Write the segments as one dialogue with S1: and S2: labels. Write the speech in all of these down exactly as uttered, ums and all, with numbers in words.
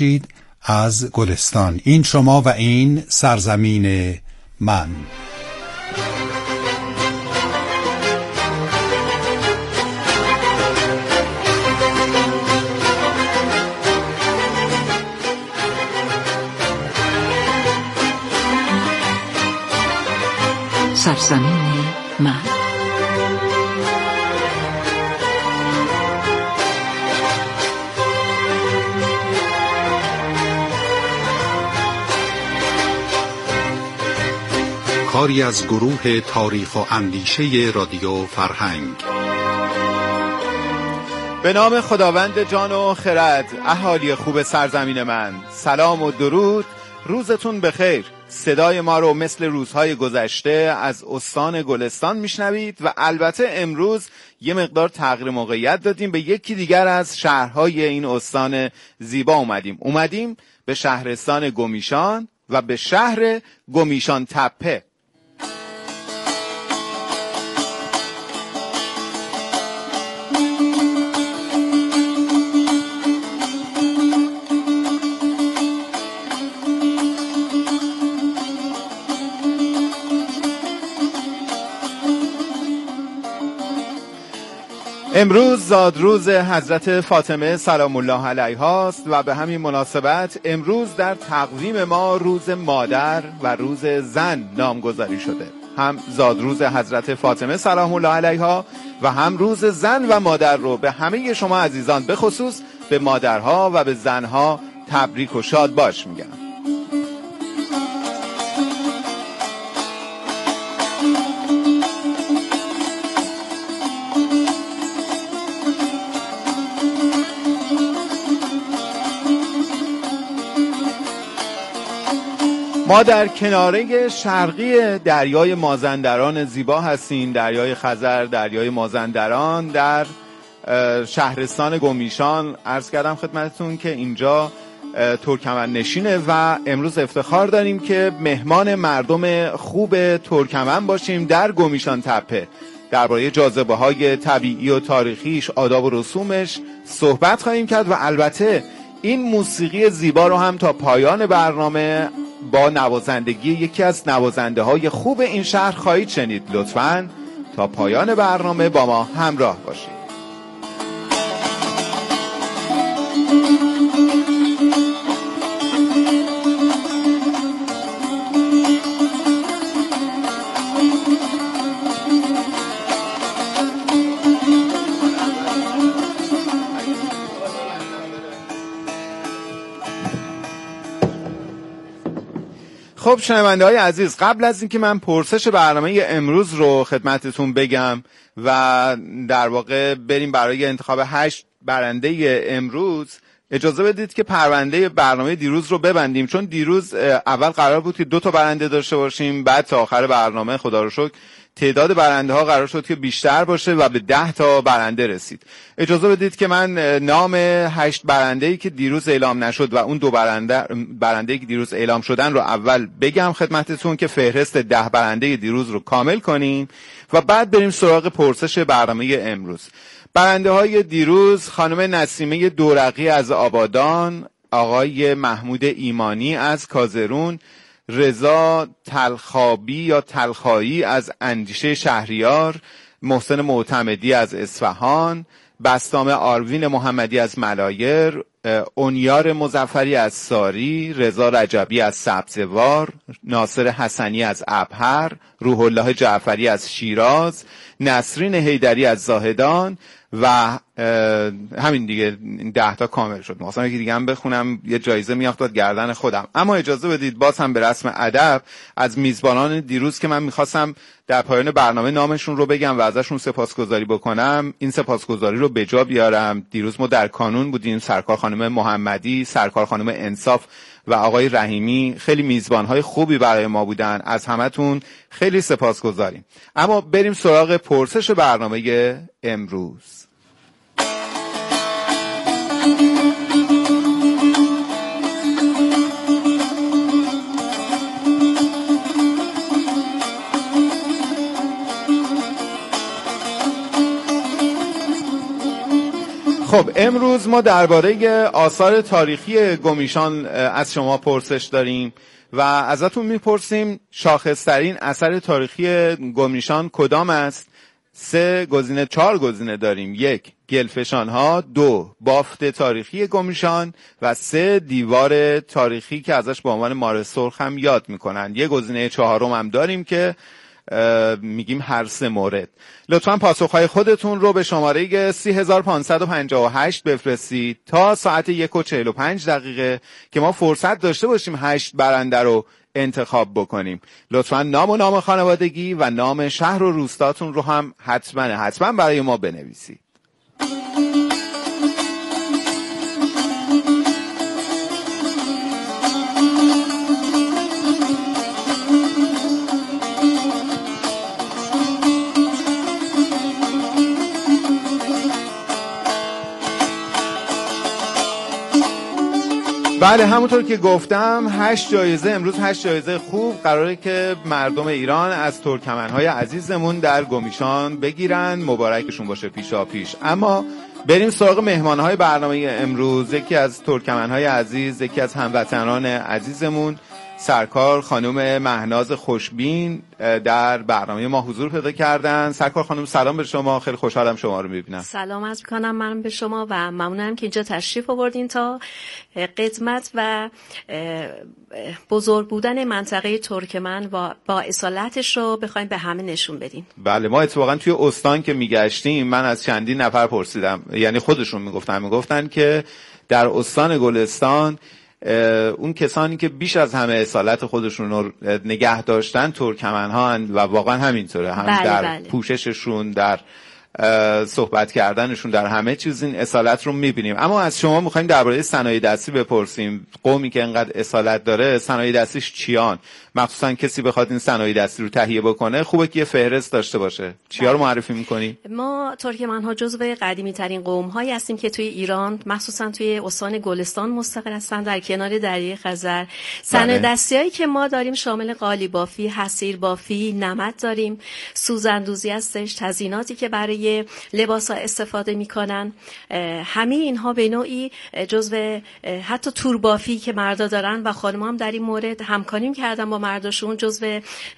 S1: از گلستان. این شما و این سرزمین من.
S2: سرزمین من.
S1: کاری از گروه تاریخ و اندیشه رادیو فرهنگ.
S3: به نام خداوند جان و خرد. اهالی خوب سرزمین من، سلام و درود، روزتون بخیر. صدای ما رو مثل روزهای گذشته از استان گلستان میشنوید و البته امروز یه مقدار تغییر موقعیت دادیم، به یکی دیگر از شهرهای این استان زیبا اومدیم. اومدیم به شهرستان گمیشان و به شهر گمیشان تپه. امروز زادروز حضرت فاطمه سلام الله علیها است و به همین مناسبت امروز در تقویم ما روز مادر و روز زن نامگذاری شده. هم زادروز حضرت فاطمه سلام الله علیها و هم روز زن و مادر رو به همه شما عزیزان، به خصوص به مادرها و به زنها تبریک و شاد باش میگم. ما در کناره شرقی دریای مازندران زیبا هستیم، دریای خزر، دریای مازندران، در شهرستان گمیشان. عرض کردم خدمتتون که اینجا ترکمن نشینه و امروز افتخار داریم که مهمان مردم خوب ترکمن باشیم در گمیشان تپه. درباره جاذبه‌های طبیعی و تاریخیش، آداب و رسومش صحبت خواهیم کرد و البته این موسیقی زیبا رو هم تا پایان برنامه با نوازندگی یکی از نوازنده های خوب این شهر خواهید شنید. لطفاً تا پایان برنامه با ما همراه باشید. خب شنونده های عزیز، قبل از اینکه من پرسش برنامه امروز رو خدمتتون بگم و در واقع بریم برای انتخاب هشت برنده امروز، اجازه بدید که پرونده برنامه دیروز رو ببندیم، چون دیروز اول قرار بود که دو تا برنده داشته باشیم، بعد تا آخر برنامه خدا رو شکر تعداد برنده ها قرار شد که بیشتر باشه و به ده تا برنده رسید. اجازه بدید که من نام هشت برنده‌ای که دیروز اعلام نشد و اون دو برنده برنده‌ای که دیروز اعلام شدن رو اول بگم خدمتتون که فهرست ده برنده دیروز رو کامل کنیم و بعد بریم سراغ پرسش برنامه امروز. برنده های دیروز: خانم نسیمه دورقی از آبادان، آقای محمود ایمانی از کازرون، رضا تلخابی یا تلخایی از اندیشه شهریار، محسن معتمدی از اصفهان، بسطام آروین محمدی از ملایر، اونیار مظفری از ساری، رضا رجبی از سبزوار، ناصر حسنی از ابهر، روح الله جعفری از شیراز، نسرین حیدری از زاهدان و همین دیگه. ده تا کامل شد. مثلا یکی دیگه هم بخونم یه جایزه میافتاد گردن خودم. اما اجازه بدید باز هم به رسم ادب از میزبانان دیروز که من میخواستم در پایان برنامه نامشون رو بگم و ازشون سپاسگزاری بکنم، این سپاسگزاری رو به جا بیارم. دیروز ما در کانون بودیم، سرکار خانم محمدی، سرکار خانم انصاف و آقای رحیمی خیلی میزبانهای خوبی برای ما بودن. از همتون خیلی سپاسگزاریم. اما بریم سراغ پرسش برنامه امروز. خب خب امروز ما درباره آثار تاریخی گمیشان از شما پرسش داریم و ازتون میپرسیم شاخصترین اثر تاریخی گمیشان کدام است؟ سه گزینه، چهار گزینه داریم. یک، گلفشان‌ها، دو، بافت تاریخی گمیشان و سه، دیوار تاریخی که ازش به عنوان مار سرخ هم یاد میکنن. یه گزینه چهارم هم داریم که میگیم هر سه مورد. لطفاً پاسخهای خودتون رو به شماره سی هزار پانصد و پنجاه و هشت بفرستید تا ساعت یک و چهل و پنج دقیقه که ما فرصت داشته باشیم هشت برنده رو انتخاب بکنیم. لطفاً نام و نام خانوادگی و نام شهر و روستاتون رو هم حتما حتما برای ما بنویسید. بله، همونطور که گفتم هشت جایزه، امروز هشت جایزه خوب قراره که مردم ایران از ترکمنهای عزیزمون در گمیشان بگیرن. مبارکشون باشه پیشا پیش. اما بریم سراغ مهمانهای برنامه امروز. یکی از ترکمنهای عزیز، یکی از هموطنان عزیزمون، سرکار خانم مهناز خوشبین در برنامه ما حضور پیدا کردن. سرکار خانم سلام به شما، خیلی خوشحالم شما رو میبینم.
S2: سلام عرض می‌کنم من به شما و ممنونم که اینجا تشریف آوردین تا قدمت و بزرگ بودن منطقه ترکمن و با اصالتش رو بخوایم به همه نشون بدیم.
S3: بله، ما اتفاقا توی استان که میگشتیم من از چندین نفر پرسیدم، یعنی خودشون میگفتن میگفتن که در استان گلستان اون کسانی که بیش از همه اصالت خودشون رو نگه داشتن ترکمن ها هن و واقعا همینطوره. هم
S2: بله
S3: در
S2: بله.
S3: پوشششون، در صحبت کردنشون، در همه چیز این اصالت رو میبینیم. اما از شما میخوایم درباره صنایع دستی بپرسیم. قومی که انقدر اصالت داره صنایع دستیش چیان؟ مخصوصا کسی بخواد این صنایع دستی رو تهیه بکنه خوبه که یه فهرست داشته باشه. چیا رو معرفی میکنی؟
S2: ما ترکمن ها جزو قدیمی ترین قوم هایی هستیم که توی ایران مخصوصا توی استان گلستان مستقر هستن در کنار دریای خزر. صنایع دستی هایی که ما داریم شامل قالی بافی، حصیر بافی، نمد داریم، سوزندوزی هستش، تزییناتی که برای لباس ها استفاده میکنن. همه اینها به نوعی جزو حتی توربافی که مردا دارن و خانم هم در این مورد همکاری کردن با مرداشون جزو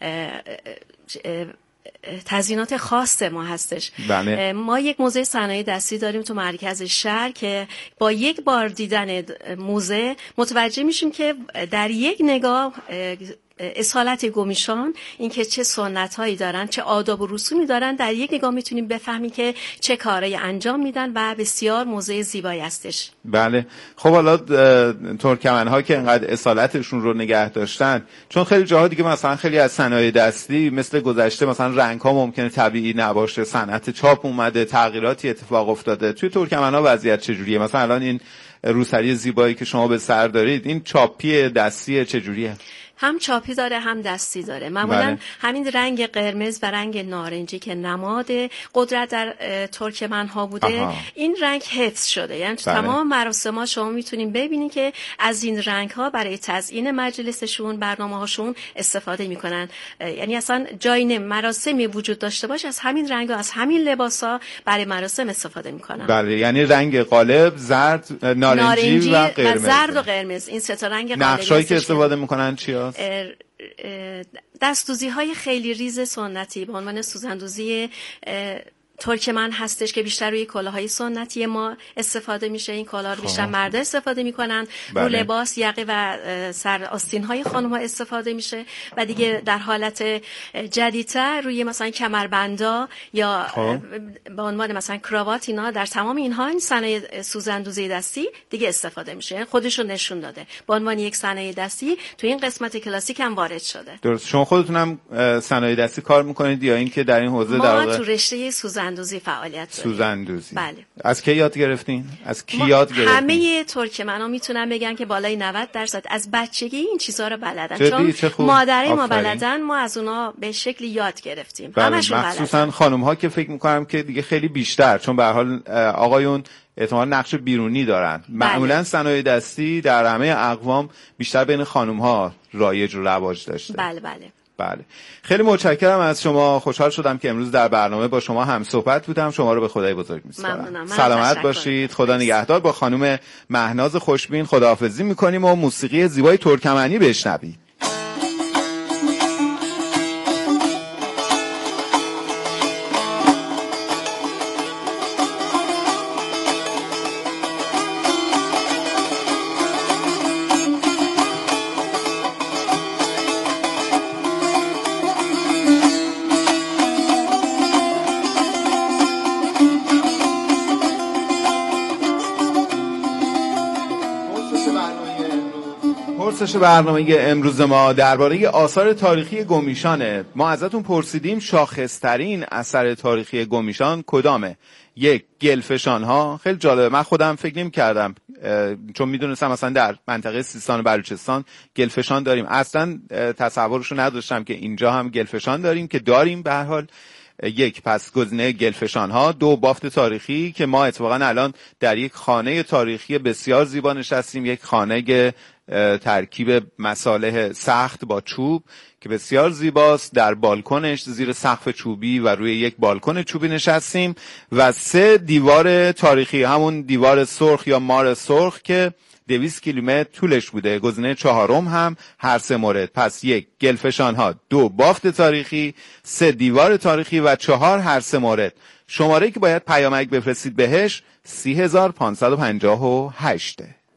S2: تزیینات خاص ما هستش.
S3: بله.
S2: ما یک موزه صنایع دستی داریم تو مرکز شهر که با یک بار دیدن موزه متوجه میشیم که در یک نگاه اصالت گمیشان، اینکه چه سنت‌هایی دارن، چه آداب و رسومی دارن، در یک نگاه میتونیم بفهمیم که چه کارایی انجام میدن و بسیار موزه زیبایی هستش.
S3: بله. خب حالا ترکمن‌ها که انقدر اصالتشون رو نگه داشتن، چون خیلی جاها دیگه مثلا خیلی از صنایع دستی مثل گذشته مثلا رنگ‌ها ممکنه طبیعی نباشه، صنعت چاپ اومده، تغییراتی اتفاق افتاده. توی ترکمن‌ها وضعیت چجوریه؟ مثلا الان این روسری زیبایی که شما به سر دارید، این چاپی دستی چجوریه؟
S2: هم چاپی داره هم دستی داره. معمولا بله. همین رنگ قرمز و رنگ نارنجی که نماد قدرت در ترکمن ها بوده، آها. این رنگ حفظ شده. یعنی بله. تمام مراسم ها شما میتونین ببینین که از این رنگ ها برای تزیین مجلسشون، برنامه هاشون استفاده میکنن. یعنی اصلا جای نه مراسمی وجود داشته باشه از همین رنگ ها، از همین لباس ها برای مراسم استفاده میکنن.
S3: بله، یعنی رنگ غالب، زرد، نارنجی, نارنجی و قرمز.
S2: و زرد و قرمز، این سه تا رنگ غالب.
S3: نقشایی که استفاده میکنن چیا؟
S2: دستوزی های خیلی ریز سنتی به عنوان سوزندوزی ترکمن هستش که بیشتر روی کلاهای سنتی ما استفاده میشه. این کالا رو بیشتر مردا استفاده میکنن. بله. رو لباس، یقه و سر آستین های خانم ها استفاده میشه و دیگه در حالت جدیدتر روی مثلا کمربندا یا خواه. به عنوان مثلا کراوات، اینا در تمام اینها این صنایع سوزندوزی دستی دیگه استفاده میشه. خودش رو نشون داده به عنوان یک صنایع دستی تو این قسمت کلاسیک هم وارد شده.
S3: درست. شما خودتون هم صنایع دستی کار میکنید یا اینکه در این حوزه در
S2: واقع ما تو رشته سوزن سوزندوزی فعالیت داریم.
S3: سوزندوزی.
S2: بله.
S3: از کی یاد گرفتین؟ از کی یاد گرفتین؟
S2: همه ترکمن‌ها میتونن بگن که بالای نود درصد از بچگی این چیزا رو بلدن. چون مادرای ما بلدن، ما از اونا به شکلی یاد گرفتیم.
S3: بله.
S2: همشون بلدن.
S3: مخصوصا خانم‌ها که فکر می‌کنم که دیگه خیلی بیشتر، چون به هر حال آقایون احتمال نقش بیرونی دارن. معمولا بله. صنایع دستی در همه اقوام بیشتر بین خانم‌ها رایج و رواج داشته.
S2: بله بله.
S3: بله، خیلی متشکرم از شما. خوشحال شدم که امروز در برنامه با شما هم صحبت بودم. شما رو به خدای بزرگ می‌سپارم. سلامت باشید. خدا نگهدار. با خانم مهناز خوشبین خداحافظی می‌کنیم و موسیقی زیبای ترکمنی بشنوید. پرسش برنامه امروز ما درباره آثار تاریخی گومیشانه. ما ازتون پرسیدیم شاخصترین اثر تاریخی گومیشان کدامه؟ یک، گلفشان ها. خیلی جالبه، من خودم فکر نمی کردم چون میدونستم مثلا در منطقه سیستان و بلوچستان گلفشان داریم، اصلا تصورشو نداشتم که اینجا هم گلفشان داریم که داریم. به هر حال یک، پس گزینه گلفشان ها. دو، بافت تاریخی که ما اتفاقا الان در یک خانه تاریخی بسیار زیبا نشستیم، یک خانه ترکیب مصالح سخت با چوب که بسیار زیباست. در بالکنش زیر سقف چوبی و روی یک بالکن چوبی نشستیم. و سه، دیوار تاریخی، همون دیوار سرخ یا مار سرخ که دویست کیلومتر طولش بوده. گزینه چهارم هم هر سه مورد. پس یک، گلفشان ها، دو، بافت تاریخی، سه، دیوار تاریخی و چهار، هر سه مورد. شماره که باید پیامک بفرستید بهش سی هزار پانصد و پنجاه و هشت.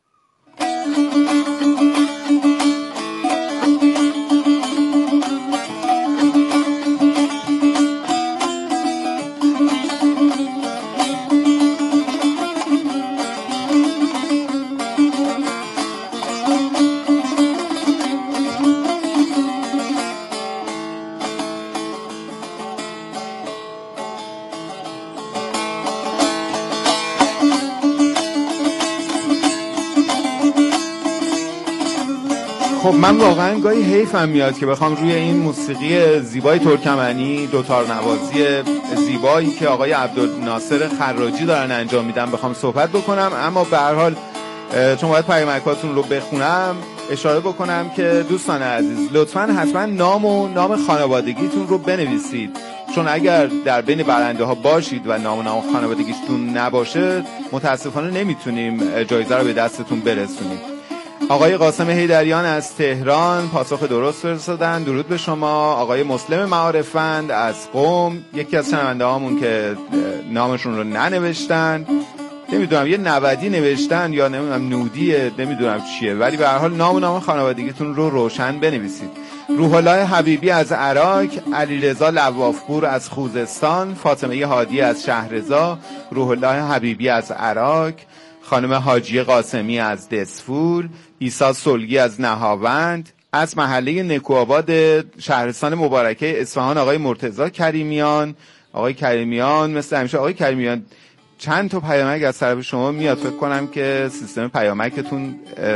S3: خب من واقعا گاهی حیفم میاد که بخوام روی این موسیقی زیبای ترکمنی، دوتار نوازی زیبایی که آقای عبدالناصر خراجی دارن انجام میدن بخوام صحبت بکنم، اما به هر حال چون باید پیامکاتون رو بخونم اشاره بکنم که دوستان عزیز لطفاً حتما نام و نام خانوادگیتون رو بنویسید، چون اگر در بین برنده ها باشید و نام و نام خانوادگیتون نباشه متاسفانه نمیتونیم جایزه رو به دستتون برسونیم. آقای قاسم حیدریان از تهران پاسخ درست فرستادن، درود به شما. آقای مسلم معارفند از قم، یکی از شنونده هامون که نامشون رو ننوشتن، نمیدونم یه نودی نوشتن یا نمیدونم نودیه، نمیدونم چیه، ولی به هر حال نام و نام خانوادگیتون رو روشن بنویسید. روح الله حبیبی از عراق، علیرضا لوافپور از خوزستان، فاطمه هادی از شهرزا، روح الله حبیبی از عراق، خانم حاجی قاسمی از دسفول، عیسی سلگی از نهاوند، از محله نکوآباد شهرستان مبارکه اصفهان آقای مرتضی کریمیان. آقای کریمیان مثل همیشه آقای کریمیان چند تا پیامک از طرف شما میاد، فکر کنم که سیستم پیامکتون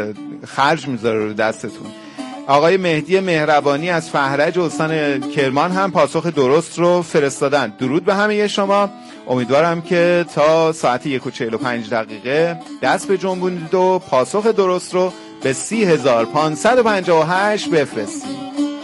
S3: خرج میذاره رو دستتون. آقای مهدی مهربانی از فهرج استان کرمان هم پاسخ درست رو فرستادن. درود به همه شما. امیدوارم که تا ساعت یک و چهل و پنج دقیقه دست به جنبونید و پاسخ درست رو به سی هزار پانصد و پنجاه و هشت بفرستید.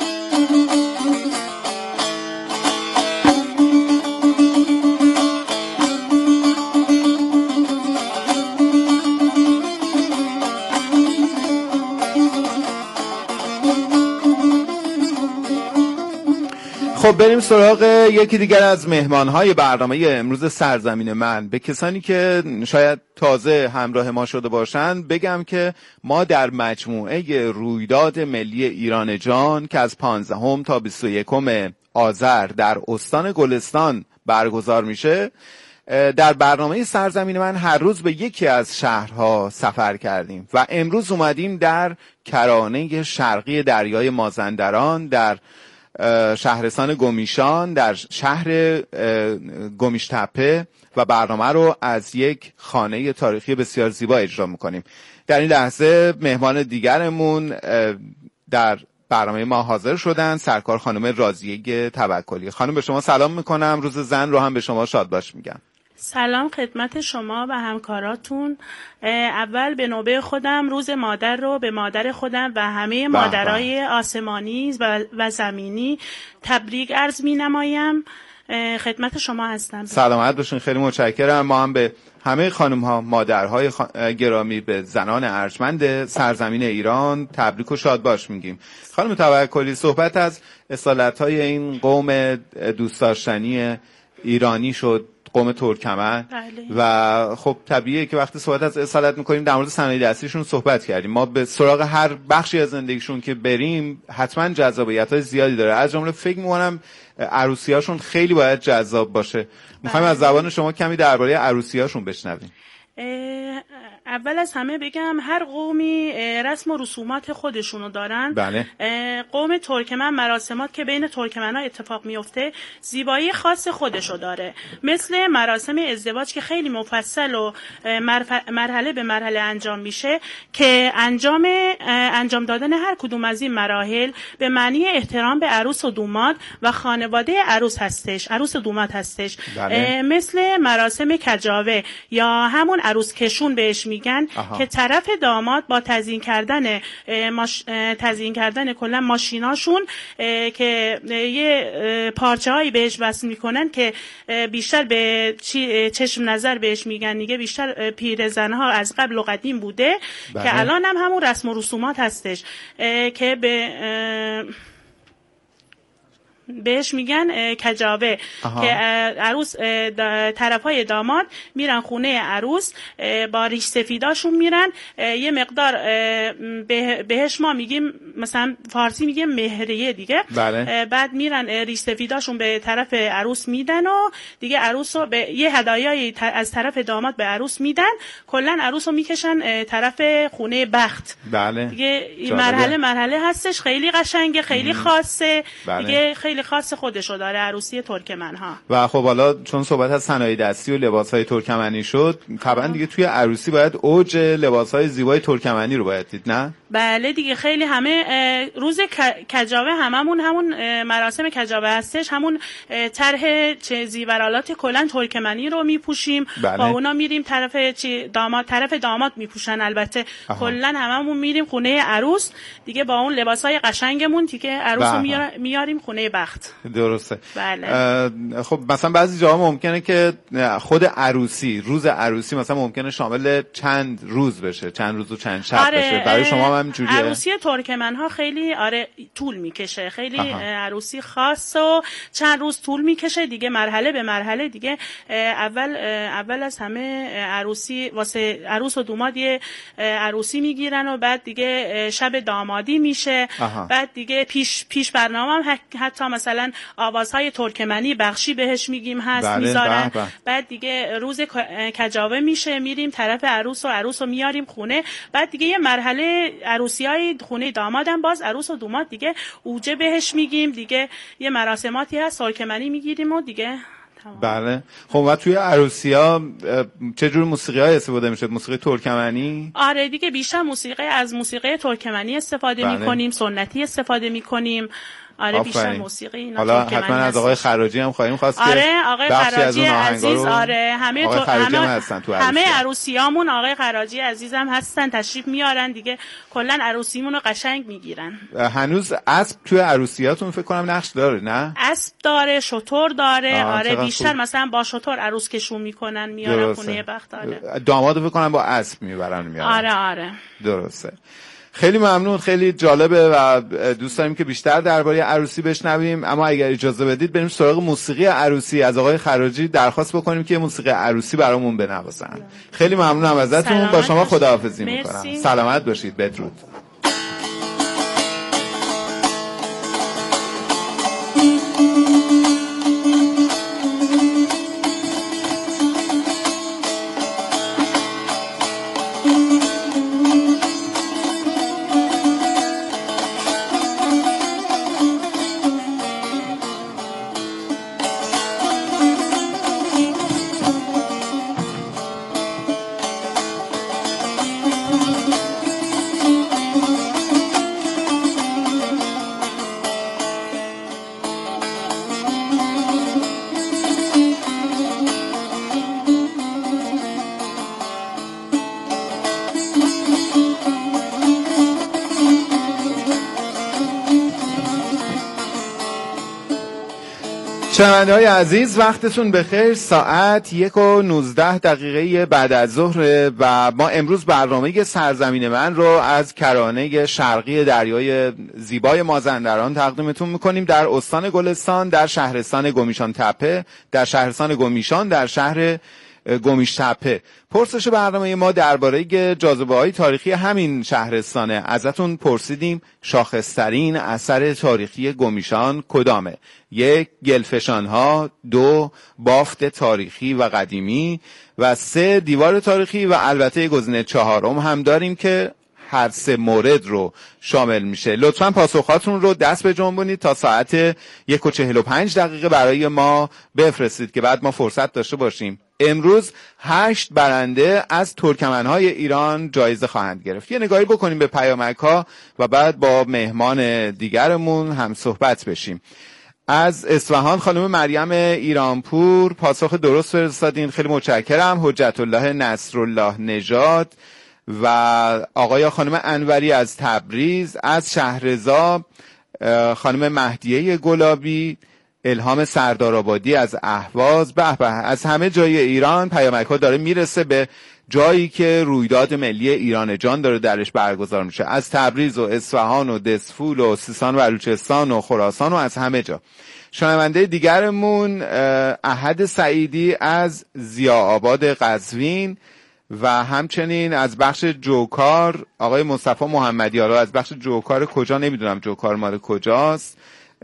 S3: خب بریم سراغ یکی دیگر از مهمانهای برنامه امروز سرزمین من. به کسانی که شاید تازه همراه ما شده باشن بگم که ما در مجموعه رویداد ملی ایران جان که از پانزدهم تا بیست و یکم آذر در استان گلستان برگزار میشه، در برنامه سرزمین من هر روز به یکی از شهرها سفر کردیم و امروز اومدیم در کرانه شرقی دریای مازندران در شهرستان گومیشان در شهر گومیشتپه و برنامه رو از یک خانه تاریخی بسیار زیبا اجرا میکنیم. در این لحظه مهمان دیگرمون در برنامه ما حاضر شدن، سرکار خانم راضیه توکلی. خانم به شما سلام میکنم، روز زن رو هم به شما شاد باش میگم.
S4: سلام خدمت شما و همکاراتون. اول به نوبه خودم روز مادر رو به مادر خودم و همه مادرای آسمانی و زمینی تبریک عرض می نمایم. خدمت شما هستم.
S3: سلامت باشین، خیلی متشکرم. ما هم به همه خانم ها، مادرهای خان... گرامی، به زنان ارجمند سرزمین ایران تبریک و شاد باش میگیم. خانم توکلی، صحبت از اصالت‌های این قوم دوست داشتنی ایرانی شد، قوم ترکمن.
S4: بله.
S3: و خب طبیعیه که وقتی صحبت از اصالت میکنیم در مورد صنایع دستیشون صحبت کردیم. ما به سراغ هر بخشی از زندگیشون که بریم حتما جذابیت‌های زیادی داره. از جمله فکر می‌کنم عروسی‌هاشون خیلی باید جذاب باشه. می‌خوایم از زبان شما کمی درباره عروسی‌هاشون بشنویم.
S4: اول از همه بگم هر قومی رسم و رسومات خودشونو دارن.
S3: بله.
S4: قوم ترکمن مراسمات که بین ترکمن‌ها اتفاق میفته زیبایی خاص خودشو داره، مثل مراسم ازدواج که خیلی مفصل و مرحله به مرحله انجام میشه که انجام انجام دادن هر کدوم از این مراحل به معنی احترام به عروس و دوماد و خانواده عروس هستش، عروس و دوماد هستش.
S3: بله.
S4: مثل مراسم کجاوه یا همون عروس کشون بهش میگن. آها. که طرف داماد با تزیین کردن ماش... تزیین کردن کلا ماشیناشون که یه پارچه هایی بهش وصل میکنن که بیشتر به چشم نظر بهش میگن دیگه، بیشتر پیرزنها از قبل و قدیم بوده. بله. که الان هم همون رسم و رسومات هستش که به بهش میگن کجاوه. آها. که عروس طرفای داماد میرن خونه عروس با ریش سفیداشون میرن، یه مقدار بهش ما میگیم مثلا فارسی میگیم مهریه دیگه.
S3: بله.
S4: بعد میرن ریش سفیداشون به طرف عروس میدن و دیگه عروس رو به یه هدایایی از طرف داماد به عروس میدن، کلا عروس رو میکشن طرف خونه بخت.
S3: بله.
S4: دیگه مرحله مرحله هستش، خیلی قشنگه، خیلی خاصه.
S3: بله.
S4: دیگه خیلی خاص خودشو داره عروسی ترکمن ها.
S3: و خب حالا چون صحبت از صنایع دستی و لباس‌های ترکمنی شد، طبعا دیگه توی عروسی باید اوج لباس‌های زیبای ترکمنی رو باید دید، نه؟
S4: بله دیگه خیلی همه روز کجاوه هممون همون مراسم کجاوه هستش، همون طرح چه زیورالات کلان ترکمنی رو میپوشیم.
S3: بله.
S4: با اونا میریم طرف چی داماد، طرف داماد میپوشن البته. کلا هممون میریم خونه عروس دیگه با اون لباسای قشنگمون دیگه عروس رو میاریم خونه بخت.
S3: درسته.
S4: بله.
S3: خب مثلا بعضی جاها ممکنه که خود عروسی، روز عروسی مثلا ممکنه شامل چند روز بشه، چند روز و چند شب. آره بشه. برای شما هم جوریه؟
S4: عروسی ترکمن ها خیلی آره طول میکشه، خیلی آها. عروسی خاص و چند روز طول میکشه دیگه، مرحله به مرحله دیگه. اول اول از همه عروسی واسه عروس و دوماد یه عروسی میگیرن و بعد دیگه شب دامادی میشه. آها. بعد دیگه پیش پیش برنامه هم حتی مثلا آوازهای ترکمنی بخشی بهش میگیم هست. بله. میذارن. بله. بعد دیگه روز کجاوه میشه، میریم طرف عروس و عروس رو میاریم خونه. بعد دیگه یه مرحله عروسیای خونه دامادم باز عروس و دوماد دیگه اوجه بهش میگیم دیگه، یه مراسماتی هست ترکمنی میگیریم و دیگه.
S3: بله. خب و توی عروسی‌ها چه جور موسیقی‌های استفاده میشه؟ موسیقی ترکمنی؟
S4: آره دیگه بیشتر موسیقی از موسیقی ترکمنی استفاده بله. میکنیم، سنتی استفاده میکنیم. آره بیشتر موسیقی اینا.
S3: حالا حتما از آقای خراجی هم خواهیم خواست
S4: آره
S3: که
S4: آقای خراجی عزیز آره همه تو همه,
S3: هستن تو
S4: همه عروسیامون آقای خراجی عزیزم هستن، تشریف میارن دیگه، کلا عروسیمون رو قشنگ میگیرن.
S3: هنوز اسب توی عروسیاتون فکر کنم نقش داره، نه؟
S4: اسب داره، شتر داره. آره بیشتر خوب. مثلا با شتر عروس کشون میکنن میارن خونه بخت. آره
S3: دامادو فکر کنم با اسب میبرن میارن.
S4: آره آره
S3: درسته. خیلی ممنون، خیلی جالبه و دوست داریم که بیشتر درباره عروسی بشنویم، اما اگر اجازه بدید بریم سراغ موسیقی عروسی. از آقای خراجی درخواست بکنیم که موسیقی عروسی برامون بنوازن. خیلی ممنونم ازتون. با شما خداحافظی میکنم. سلامت باشید. بدرود. شنونده‌های عزیز وقتتون بخیر. ساعت یک و نوزده دقیقه بعد از ظهر و ما امروز برنامه سرزمین من رو از کرانه شرقی دریای زیبای مازندران تقدیمتون میکنیم. در استان گلستان، در شهرستان گمیشان تپه، در شهرستان گمیشان، در شهر گمیش تپه. پرسش برنامه ما درباره جاذبه‌های تاریخی همین شهرستانه. ازتون پرسیدیم شاخص‌ترین اثر تاریخی گمیشان کدامه؟ یک، گلفشان‌ها، دو، بافت تاریخی و قدیمی و سه، دیوار تاریخی و البته گزینه چهارم هم داریم که هر سه مورد رو شامل میشه. لطفاً پاسخاتون رو دست به جنبونید تا ساعت یک و چهل و پنج دقیقه برای ما بفرستید که بعد ما فرصت داشته باشیم. امروز هشت برنده از ترکمن‌های ایران جایزه خواهند گرفت. یه نگاهی بکنیم به پیامک‌ها و بعد با مهمان دیگرمون هم صحبت بشیم. از اصفهان خانم مریم ایرانپور پاسخ درست فرستادین، خیلی متشکرم. حجت الله نصرالله نژاد و آقای خانم انوری از تبریز. از شهرزا خانم مهدیه گلابی، الهام سردارآبادی از اهواز. به به، از همه جای ایران پیامک ها داره میرسه به جایی که رویداد ملی ایران جان داره درش برگزار میشه. از تبریز و اصفهان و دسفول و سیستان و بلوچستان و خراسان و از همه جا. شنونده دیگرمون احد سعیدی از ضیاءآباد قزوین و همچنین از بخش جوکار آقای مصطفی محمدی. حالا از بخش جوکار کجا نمیدونم، جوکار مال کجاست.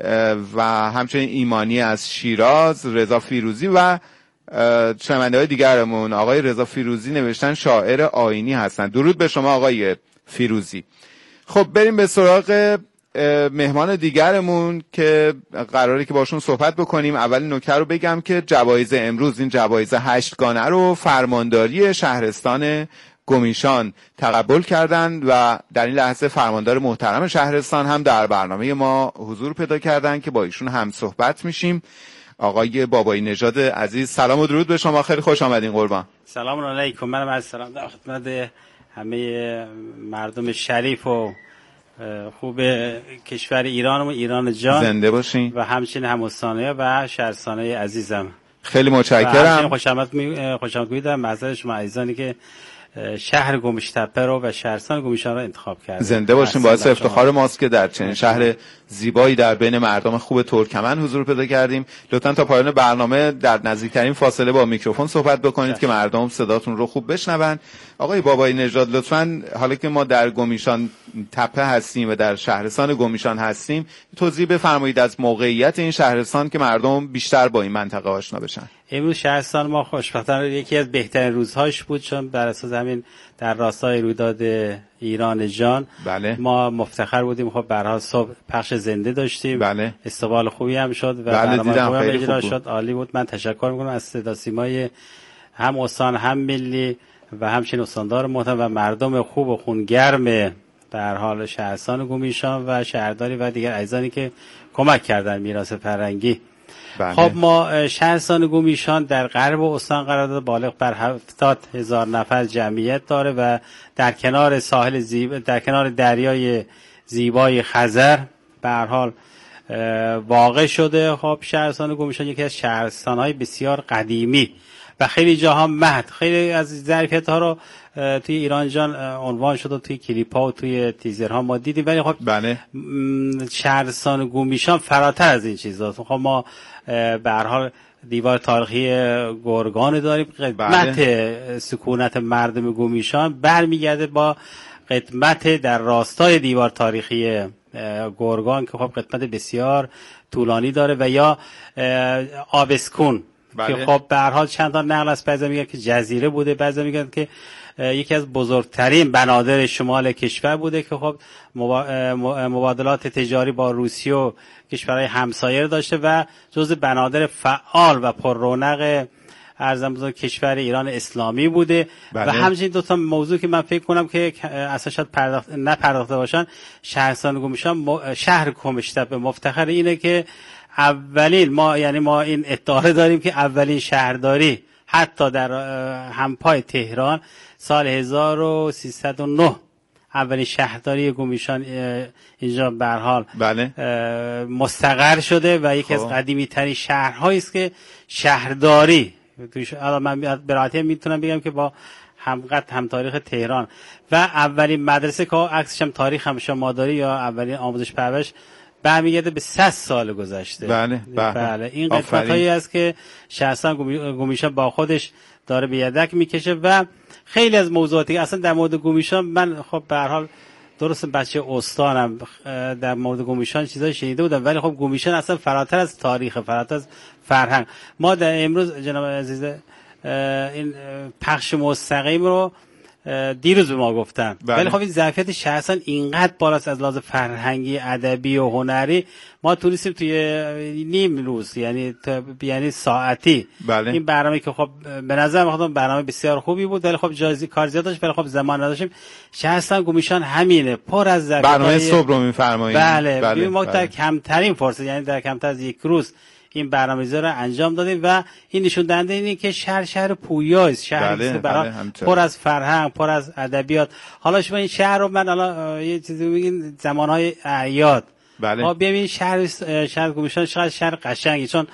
S3: و همچنین ایمانی از شیراز، رضا فیروزی و شنونده های دیگرمون. آقای رضا فیروزی نوشتن شاعر آیینی هستن. درود به شما آقای فیروزی. خب بریم به سراغ مهمان دیگرمون که قراره که باشون صحبت بکنیم. اول نکته رو بگم که جوایز امروز، این جوایز هشتگانه رو فرمانداری شهرستان گمیشان تقبل کردند و در این لحظه فرماندار محترم شهرستان هم در برنامه ما حضور پیدا کردن که با ایشون هم صحبت میشیم. آقای بابایی نژاد عزیز، سلام و درود به شما، خیلی خوش آمدین قربان.
S5: سلام علیکم. منم از سلام در خدمت همه مردم شریف و خوب کشور ایران و ایران جان
S3: زنده باشین و
S5: همچنین هموطنان و شهرستانای عزیزم.
S3: خیلی متشکرم.
S5: خوش آمد می خوش آمد میگم معذرت شما عزیزانی که شهر گمیش تپه رو و شهرستان گمیشان رو انتخاب کردن.
S3: زنده باشین. باعث افتخار ماست که در چنین شهر زیبایی در بین مردم خوب ترکمن حضور پیدا کردیم. لطفاً تا پایان برنامه در نزدیکترین فاصله با میکروفون صحبت بکنید که مردم صداتون رو خوب بشنون. آقای بابایی نژاد، لطفاً حالا که ما در گمیشان تپه هستیم و در شهرستان گمیشان هستیم، توضیح بفرمایید از موقعیت این شهرستان که مردم بیشتر با این منطقه آشنا بشن.
S5: امروز شهرستان ما خوشبختانه یکی از بهترین روزهاش بود، چون بر اساس همین در راستای رویداد ایران جان
S3: بله.
S5: ما مفتخر بودیم. خب به هر حال صبح پخش زنده داشتیم.
S3: بله.
S5: استقبال خوبی هم شد و
S3: بله
S5: برنامه
S3: خوبی
S5: اجرا شد. عالی بود. من تشکر میکنم از صدا سیمای هم استان هم ملی و همچنین استاندار محترم و مردم خوب و خونگرم به هر حال شهرستان گمیشان و شهرداری و دیگر عزیزانی که کمک کردن میراث فرهنگی.
S3: بله.
S5: خب ما شهرستان گمیشان در غرب استان قرار داده، بالغ بر هفتاد هزار نفر جمعیت داره و در کنار ساحل زیبا، در کنار دریای زیبای خزر به هر حال واقع شده. خب شهرستان گمیشان یکی از شهرستان‌های بسیار قدیمی و خیلی جاها مهد، خیلی از ظرفیت‌ها رو توی ایران جان عنوان شده، توی کلیپ‌ها و توی تیزرها ما دیدیم، ولی خب
S3: بله.
S5: شهرستان گمیشان فراتر از این چیزاست. خب ما به هر حال دیوار تاریخی گرگان داریم. قدمت بله. سکونت مردم گمیشان برمیگرده با قدمت در راستای دیوار تاریخی گرگان که خب قدمت بسیار طولانی داره و یا آبسکون بله. که خب به هر حال چند تا نقل از بعضی میگن که جزیره بوده، بعضی میگن که یکی از بزرگترین بنادر شمال کشور بوده که خب مبادلات تجاری با روسیه و کشورهای همسایه داشته و جزو بنادر فعال و پر رونق ارزم بزرگ کشور ایران اسلامی بوده. بله. و همچنین دو تا موضوع که من فکر کنم که اصلا شاید پرداخت نپرداخته باشن، شهرستان گمیشان شهر گمیش تپه مفتخر اینه که اولین ما یعنی ما این ادعا داریم که اولین شهرداری حتی در همپای تهران سال هزار و سیصد و نه اولین شهرداری گومیشان اینجا به هر حال
S3: بله.
S5: مستقر شده و یکی از قدیمی ترین شهرهایی است که شهرداری توش. الان من به راحتی میتونم بگم که با همقد هم تاریخ تهران و اولین مدرسه که عکسش هم تاریخ هم شما داری یا اولین آموزش پرورش برمیگرده به صد سال گذشته.
S3: بله بله,
S5: بله. این قسمت‌هایی است که شهرستان گومیشان با خودش داره به یدک میکشه و خیلی از موضوعاتی اصلا در مورد گومیشان من خب به هر حال درست بچه استانم در مورد گومیشان چیزای شنیده بودم ولی خب گومیشان اصلا فراتر از تاریخ، فراتر از فرهنگ. ما در امروز جناب عزیز این پخش مستقیم رو دیروز به ما گفتن بله. ولی خب این ظرفیت شخصا اینقدر بالاست از لحاظ فرهنگی، ادبی و هنری. ما تونستیم توی نیم روز یعنی یعنی ساعتی
S3: بله.
S5: این برنامه که خب به نظر من برنامه بسیار خوبی بود ولی خب جایزی کار زیاد داشت ولی خب زمان نداشتیم. شهرستان گومیشان همینه پر از ظرفیت.
S3: برنامه صبح رو می‌فرمایید.
S5: بله, بله. ما بله. در کمترین فرصت یعنی در کمتر از یک روز این برنامه‌ریزی رو انجام دادیم و این نشون دهنده اینه که شهر شهر پویاست، شهر بله، برای بله، پر از فرهنگ، پر از ادبیات. حالا شما این شهر رو من حالا یه چیزی میگین زمانهای اعیاد
S3: بله.
S5: ما ببین شهر شهر گومیشان چقدر شهر قشنگی چون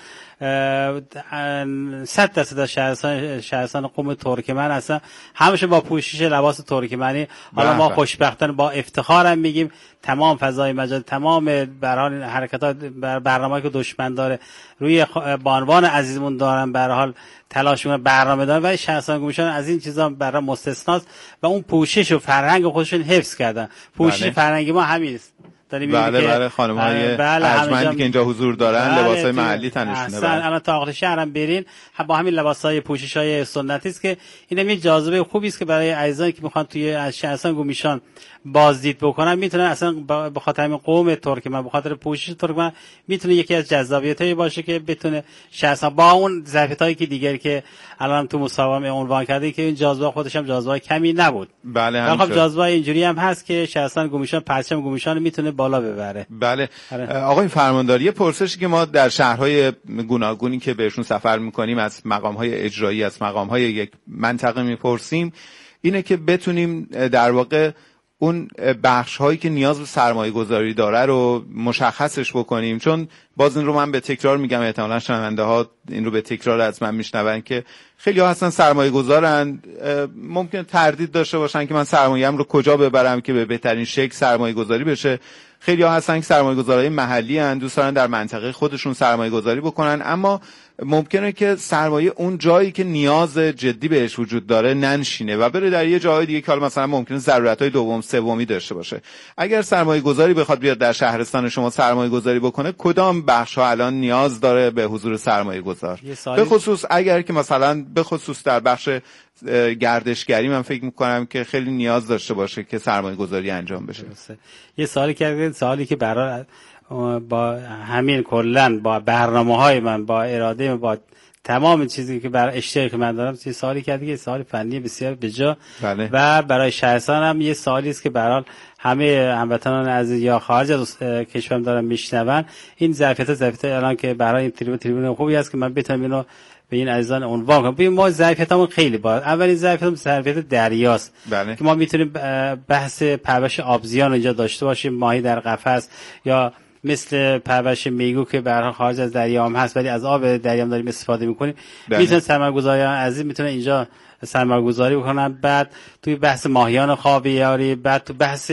S5: صد درصد شهرستان شهرستان قم ترکمن هستن همشه با پوشش لباس ترکمنی. حالا ما خوشبختانه با افتخارم میگیم تمام فضای مجازی تمام برای حرکتات برنامه‌ای که دشمن داره روی بانوان عزیزمون دارن به هر حال تلاش میکنن برنامه دارن ولی شهرستان گومیشان از این چیزا برای مستثناست و اون پوشش و فرهنگ خودشون حفظ کردن. پوشش بله. فرهنگی ما همین است.
S3: بله بله خانم‌های بله ارجمندی که اینجا حضور دارن بله لباسای محلی تنشونه.
S5: بله الان تا آخر شهرم برین با همین لباسای پوشش‌های سنتی است که اینم یه جاذبه خوبی است که برای عزیزانی که میخوان توی از شهرستان گومیشان بازدید بکنن میتونن اصلا به خاطر همین قوم ترکمن به خاطر پوشش ترکمن میتونه یکی از جذابیتایی باشه که بتونه شهرستان با اون ظرفیتایی که دیگری که الان تو مصاحبه عنوان کرده که این جاذبه خودش هم جاذبه کمی نبود.
S3: بله همین.
S5: خب جاذبه اینجوری هم هست که شهرستان گومیشان پرچم گومیشان میتونه بالا ببره.
S3: بله آقای فرماندار یه پرسشی که ما در شهرهای گوناگونی که بهشون سفر میکنیم از مقامهای اجرایی از مقامهای یک منطقه میپرسیم اینه که بتونیم در واقع اون بخش هایی که نیاز به سرمایه گذاری داره رو مشخصش بکنیم چون باز این رو من به تکرار میگم احتمالاً شنونده ها این رو به تکرار از من میشنون که خیلی ها هستن سرمایه گذارن ممکن تردید داشته باشن که من سرمایه‌ام رو کجا ببرم که به بهترین شکل سرمایه گذاری بشه. خیلی ها هستن که سرمایه گذارای محلی هستن دوست دارن در منطقه خودشون سرمایه گذاری بکنن اما ممکنه که سرمایه اون جایی که نیاز جدی بهش وجود داره ننشینه و بره در یه جای دیگه که حالا مثلا ممکنه ضرورت‌های دوم سومی داشته باشه. اگر سرمایه گذاری بخواد بیاد در شهرستان شما سرمایه گذاری بکنه کدام بخش‌ها الان نیاز داره به حضور سرمایه گذار؟ به خصوص اگر که مثلا به خصوص در بخش گردشگری من فکر میکنم که خیلی نیاز داشته باشه که سرمایه گذاری انجام بشه.
S5: یه سوالی کردید سوالی که برای با همین کلن با برنامه‌های من با اراده من با تمام چیزی که برای اشتراک من دارم یه سوالی کردی که سوال فنی بسیار بجا
S3: بله.
S5: و برای شهرستان هم یه سوالی است که برای همه هموطنان عزیز یا خارج از کشورم دارن میشنون این ظرفیت ظرفیت الان که برای این تریبون تریبون خوبی است که من بتونم اینو به این عزیزان عنوان کنم. ببین ما ظرفیتمون خیلی بالا. اولین ظرفیتمون ظرفیت دریاست
S3: بله.
S5: که ما میتونیم بحث پرورش آبزیان اینجا داشته باشیم ماهی در قفس یا مثل پرورش میگو که به هر حال خارج از دریا هم هست ولی از آب دریا هم داریم استفاده میکنیم. میتونن سرمایه‌گذاران عزیز میتونن اینجا سرمایه‌گذاری بکنن بعد توی بحث ماهیان خاویاری بعد تو بحث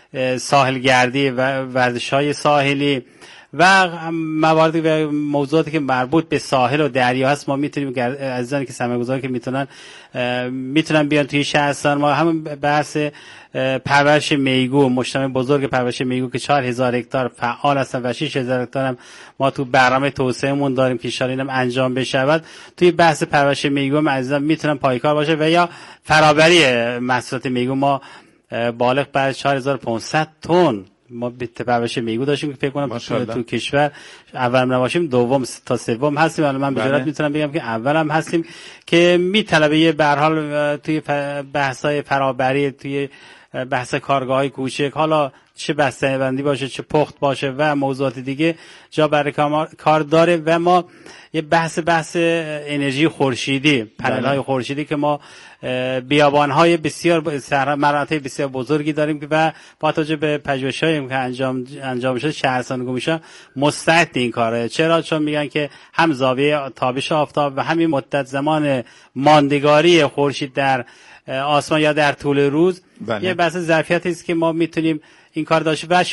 S5: ساحلگردی و ورزش‌های ساحلی و مواردی و موضوعاتی که مربوط به ساحل و دریا هست ما میتونیم عزیزانی که سرمایه‌گذاری که میتونن میتونن بیان توی شهرستان ما همون بحث پرورش میگو مجتمع بزرگ پرورش میگو که چهار هزار هکتار فعال هستن و شش هزار هکتار هم ما تو برنامه توسعهمون داریم که ان شاء الله اینم انجام بشود. توی بحث پرورش میگو هم عزیزان میتونن پایکار باشه و یا فرآوری محصولات میگو ما بالغ بر چهار هزار و پانصد تن ما به پرورش میگو داشتیم که فکر کنم تو, تو کشور اول نباشیم دوم تا سوم هستیم. الان من به جرات میتونم بگم که اولم هستیم که میطلبه یه به هر حال توی بحث‌های فرآوری توی بحث کارگاه‌های کوچک حالا چه بسته‌بندی باشه، چه پخت باشه و موضوعات دیگه جا برای کار داره. و ما یه بحث بحث انرژی خورشیدی، پنل‌های خورشیدی که ما بیابان‌های بسیار مراتع بسیار بزرگی داریم و با توجه به پژوهش‌هایی که انجام انجام شده شهرستان گومیشان مستعد این کاره. چرا؟ چون میگن که هم زاویه تابش آفتاب و همین مدت زمان ماندگاری خورشید در آسمان یا در طول روز بله. یه بحث ظرفیتی است که ما میتونیم این کار داشته. و